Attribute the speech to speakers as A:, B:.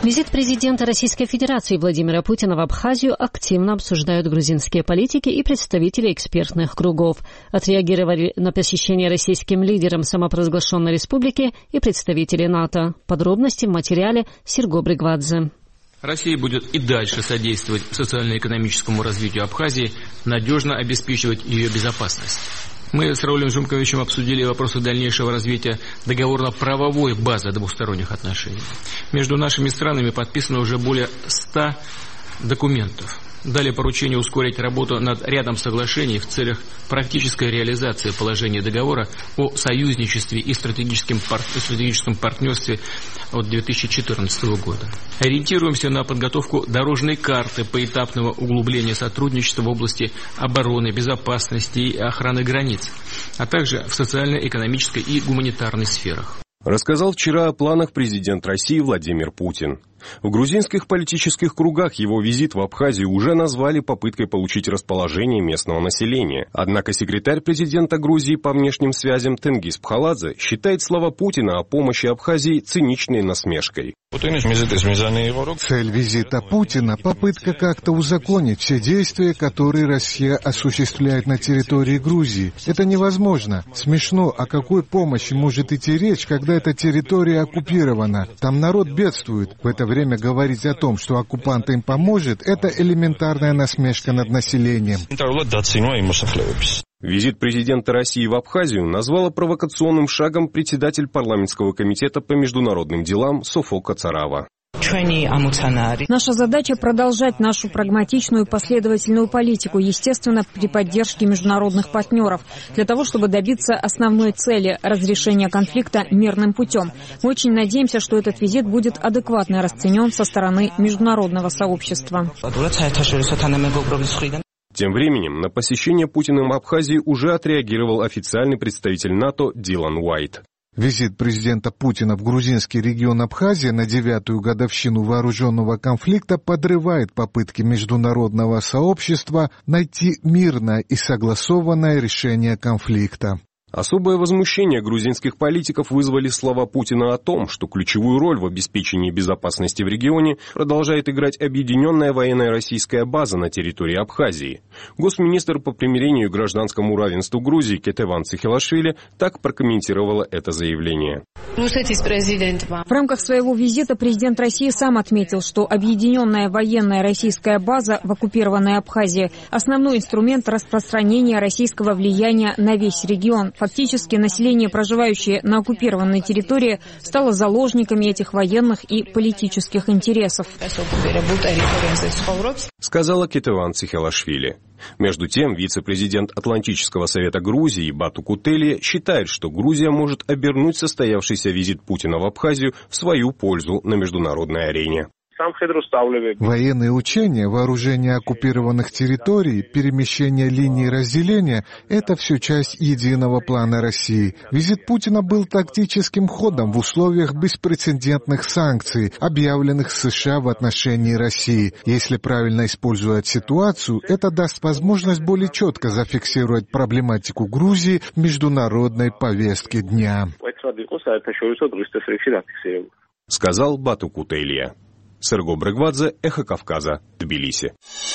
A: Визит президента Российской Федерации Владимира Путина в Абхазию активно обсуждают грузинские политики и представители экспертных кругов. Отреагировали на посещение российским лидером самопровозглашенной республики и представители НАТО. Подробности в материале Серго Бригвадзе.
B: Россия будет и дальше содействовать социально-экономическому развитию Абхазии, надежно обеспечивать ее безопасность. Мы с Раулем Жумковичем обсудили вопросы дальнейшего развития договорно-правовой базы двусторонних отношений. Между нашими странами подписано уже более 100 документов. Дали поручение ускорить работу над рядом соглашений в целях практической реализации положения договора о союзничестве и стратегическом партнерстве от 2014 года. Ориентируемся на подготовку дорожной карты поэтапного углубления сотрудничества в области обороны, безопасности и охраны границ, а также в социально-экономической и гуманитарной сферах.
C: Рассказал вчера о планах президент России Владимир Путин. В грузинских политических кругах его визит в Абхазию уже назвали попыткой получить расположение местного населения. Однако секретарь президента Грузии по внешним связям Тенгиз Пхаладзе считает слова Путина о помощи Абхазии циничной насмешкой.
D: Цель визита Путина – попытка как-то узаконить все действия, которые Россия осуществляет на территории Грузии. Это невозможно. Смешно, о какой помощи может идти речь, когда эта территория оккупирована. Там народ бедствует. В это время говорить о том, что оккупант им поможет, это элементарная насмешка над населением.
C: Визит президента России в Абхазию назвала провокационным шагом председатель парламентского комитета по международным делам Софо Кацарава.
E: Наша задача – продолжать нашу прагматичную и последовательную политику, естественно, при поддержке международных партнеров, для того, чтобы добиться основной цели – разрешения конфликта мирным путем. Мы очень надеемся, что этот визит будет адекватно расценен со стороны международного сообщества.
C: Тем временем на посещение Путиным Абхазии уже отреагировал официальный представитель НАТО Дилан Уайт.
D: Визит президента Путина в грузинский регион Абхазия на 9-ю годовщину вооруженного конфликта подрывает попытки международного сообщества найти мирное и согласованное решение конфликта.
C: Особое возмущение грузинских политиков вызвали слова Путина о том, что ключевую роль в обеспечении безопасности в регионе продолжает играть объединенная военная российская база на территории Абхазии. Госминистр по примирению и гражданскому равенству Грузии Кетеван Цихелашвили так прокомментировала это заявление.
E: В рамках своего визита президент России сам отметил, что объединенная военная российская база в оккупированной Абхазии – основной инструмент распространения российского влияния на весь регион. Фактически население, проживающее на оккупированной территории, стало заложниками этих военных и политических интересов.
C: Сказала Кетеван Цихелашвили. Между тем, вице-президент Атлантического совета Грузии Бату Кутелия считает, что Грузия может обернуть состоявшийся визит Путина в Абхазию в свою пользу на международной арене.
D: Военные учения, вооружение оккупированных территорий, перемещение линий разделения – это все часть единого плана России. Визит Путина был тактическим ходом в условиях беспрецедентных санкций, объявленных США в отношении России. Если правильно использовать ситуацию, это даст возможность более четко зафиксировать проблематику Грузии в международной повестке дня.
C: Сказал Бату Кутелия. Серго Бригвадзе, Эхо Кавказа, Тбилиси.